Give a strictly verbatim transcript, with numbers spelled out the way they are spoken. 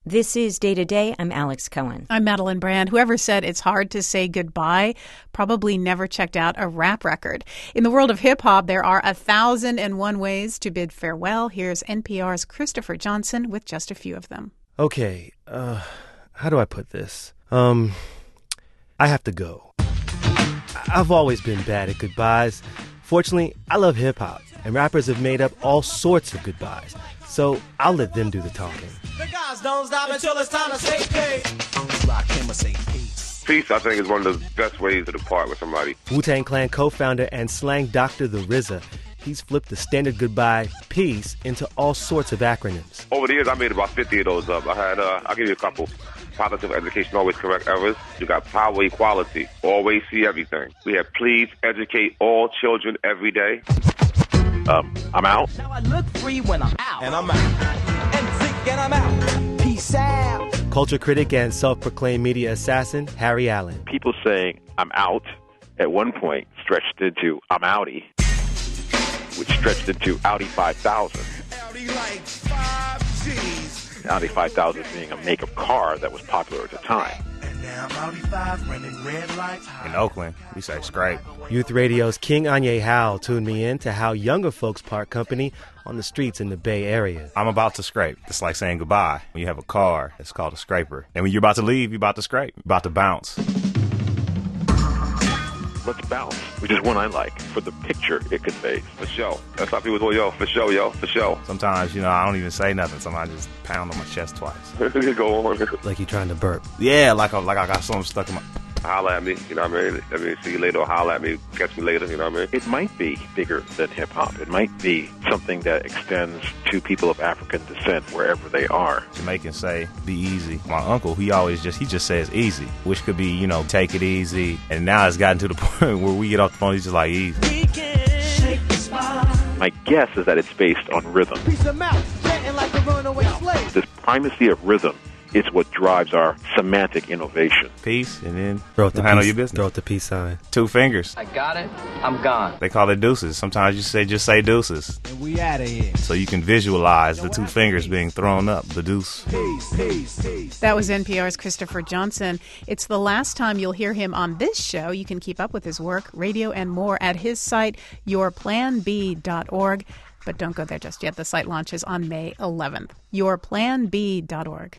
This is Day to Day. I'm Alex Cohen. I'm Madeline Brand. Whoever said it's hard to say goodbye probably never checked out a rap record. In the world of hip-hop, there are a thousand and one ways to bid farewell. Here's N P R's Christopher Johnson with just a few of them. Okay, uh, how do I put this? Um, I have to go. I've always been bad at goodbyes. Fortunately, I love hip-hop, and rappers have made up all sorts of goodbyes. So I'll let them do the talking. The guys don't stop until it's time to say peace. Rock him or say peace. Peace, I think, is one of the best ways to depart with somebody. Wu-Tang Clan co-founder and slang doctor The R Z A. He's flipped the standard goodbye, peace, into all sorts of acronyms. Over the years, I made about fifty of those up. I had, uh, I'll give you a couple. Positive education, always correct errors. You got power equality, always see everything. We have please educate all children every day. Um, I'm out. Now I look free when I'm out. And I'm out. And Zeke and I'm out. Peace out. Culture critic and self-proclaimed media assassin, Harry Allen. People saying I'm out at one point stretched into I'm outie, which stretched into Audi five thousand. Audi like five G's. Audi five thousand being a make of car that was popular at the time. And now I'm Audi five running red lights. In Oakland, we say scrape. Youth Radio's King Anye Howell tuned me in to how younger folks part company on the streets in the Bay Area. I'm about to scrape. It's like saying goodbye. When you have a car, it's called a scraper. And when you're about to leave, you're about to scrape. You're about to bounce. Let's bounce, which is one I like for the picture it conveys. For sure. That's how people go, yo, for sure, yo, for sure. Sometimes, you know, I don't even say nothing. Sometimes I just pound on my chest twice. Go on. Like you trying to burp. Yeah, like I, like I got something stuck in my... Holla at me, you know what I mean? I mean, see you later or holla at me, catch me later, you know what I mean? It might be bigger than hip-hop. It might be something that extends to people of African descent wherever they are. Jamaicans say, be easy. My uncle, he always just, he just says easy, which could be, you know, take it easy. And now it's gotten to the point where we get off the phone, he's just like, easy. We can shake the spine. My guess is that it's based on rhythm. Piece of mouth, jetting like a runaway slave. This primacy of rhythm is what drives our semantic innovation. Peace, and then Throw it the handle peace, your business. Throw it the peace sign. Two fingers. I got it. I'm gone. They call it deuces. Sometimes you say, just say deuces. And we out of here. So you can visualize the two fingers being thrown up, the deuce. Peace, peace, peace. That was N P R's Christopher Johnson. It's the last time you'll hear him on this show. You can keep up with his work, radio, and more at his site, your plan b dot org. But don't go there just yet. The site launches on May eleventh. your plan b dot org.